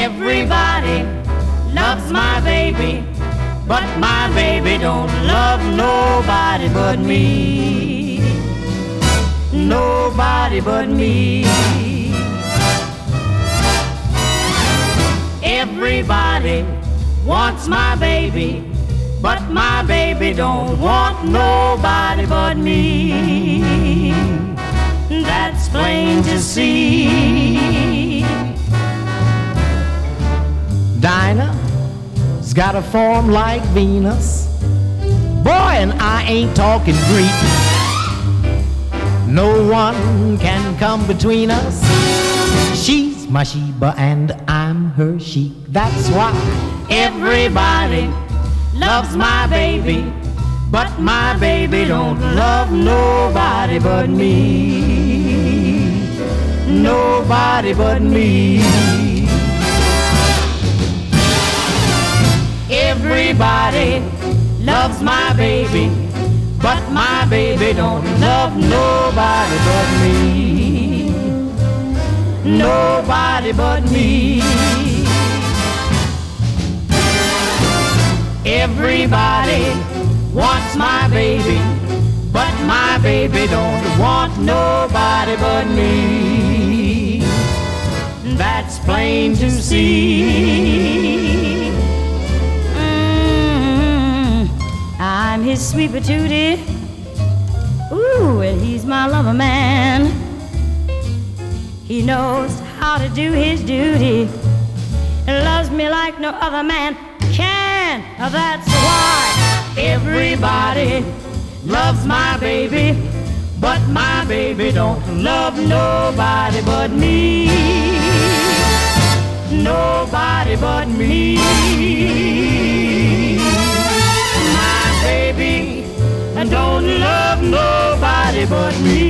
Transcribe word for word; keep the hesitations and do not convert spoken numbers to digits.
Everybody loves my baby, but my baby don't love nobody but me. Nobody but me. Everybody wants my baby, but my baby don't want nobody but me. That's plain to see. Dinah's got a form like Venus. Boy, and I ain't talking Greek. No one can come between us. She's my Sheba and I'm her sheik. That's why everybody loves my baby, but my baby don't love nobody but me. Nobody but me. Everybody loves my baby, but my baby don't love nobody but me. Nobody but me. Everybody wants my baby, but my baby don't want nobody but me. That's plain to see. Mm, I'm his sweet patootie. Ooh, and he's my lover man. He knows how to do his duty and loves me like no other man can. That's why everybody loves my baby, but my baby don't love nobody but me. Nobody but me. My baby don't love nobody but me.